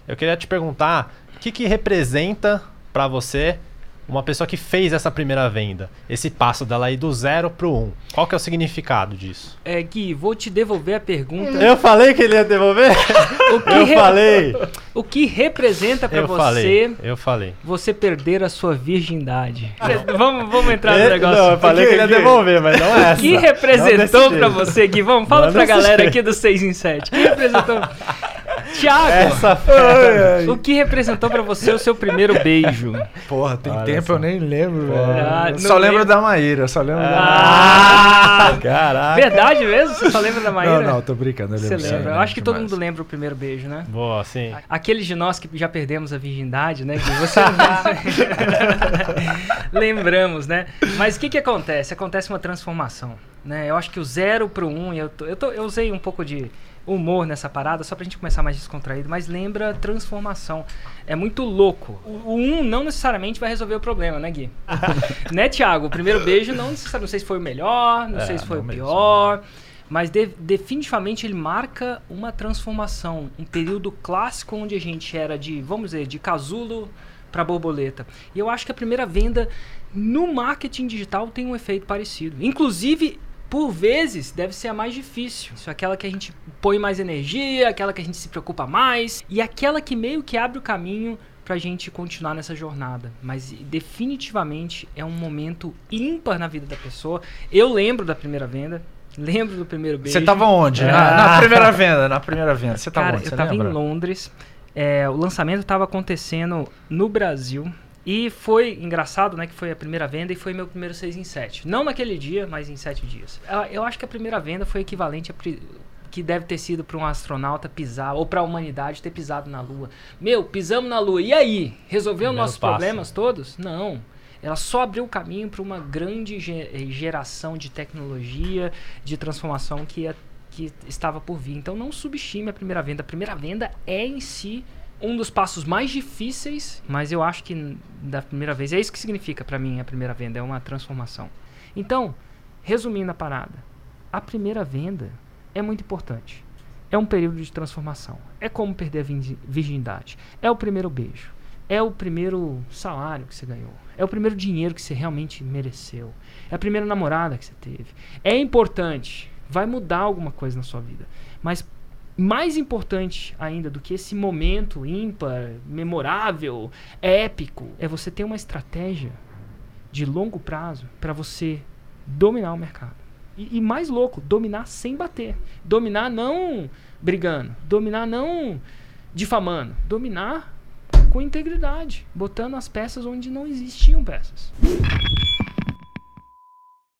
Eu queria te perguntar, o que representa para você uma pessoa que fez essa primeira venda? Esse passo dela ir do 0 pro 1. Qual que é o significado disso? Gui, vou te devolver a pergunta. Eu falei que ele ia devolver? Falei. O que representa pra você... Eu falei. Você perder a sua virgindade. Vamos entrar no negócio. Não, eu falei que ele ia devolver, mas não é essa. O que representou pra você, Gui? Fala pra galera aqui do 6 em 7. O que representou... Thiago, o que representou pra você o seu primeiro beijo? Porra, tem tempo, eu nem lembro, velho. Só lembro da Maíra, Caraca. Verdade mesmo? Você só lembra da Maíra? Não, tô brincando. Eu lembro. Você lembra? Eu acho que todo mundo lembra o primeiro beijo, né? Boa, sim. Aqueles de nós que já perdemos a virgindade, né? Que você lembramos, né? Mas o que acontece? Acontece uma transformação, né? Eu acho que o 0 pro 1, eu usei um pouco de humor nessa parada, só pra gente começar mais descontraído, mas lembra transformação. É muito louco. O 1 não necessariamente vai resolver o problema, né, Gui? Né, Thiago? O primeiro beijo não sei se foi o melhor, não sei se foi o pior, mas definitivamente ele marca uma transformação, um período clássico onde a gente era vamos dizer, de casulo para borboleta. E eu acho que a primeira venda no marketing digital tem um efeito parecido. Inclusive, por vezes, deve ser a mais difícil. Isso é aquela que a gente põe mais energia, aquela que a gente se preocupa mais e aquela que meio que abre o caminho pra gente continuar nessa jornada. Mas definitivamente é um momento ímpar na vida da pessoa. Eu lembro da primeira venda, lembro do primeiro beijo. Você tava onde? Na primeira venda. Você tava onde? Eu tava em Londres. O lançamento tava acontecendo no Brasil. E foi engraçado, né, que foi a primeira venda e foi meu primeiro 6 em 7. Não naquele dia, mas em 7 dias. Eu acho que a primeira venda foi equivalente a que deve ter sido para um astronauta pisar, ou para a humanidade ter pisado na Lua. Pisamos na Lua, e aí? Resolveu nossos problemas todos? Não. Ela só abriu o caminho para uma grande geração de tecnologia, de transformação que estava por vir. Então não subestime a primeira venda. A primeira venda é em si um dos passos mais difíceis, mas eu acho que da primeira vez, é isso que significa pra mim a primeira venda, é uma transformação. Então, resumindo a parada, a primeira venda é muito importante. É um período de transformação. É como perder a virgindade. É o primeiro beijo. É o primeiro salário que você ganhou. É o primeiro dinheiro que você realmente mereceu. É a primeira namorada que você teve. É importante. Vai mudar alguma coisa na sua vida. Mas mais importante ainda do que esse momento ímpar, memorável, épico, é você ter uma estratégia de longo prazo para você dominar o mercado. E mais louco, dominar sem bater. Dominar não brigando. Dominar não difamando. Dominar com integridade. Botando as peças onde não existiam peças.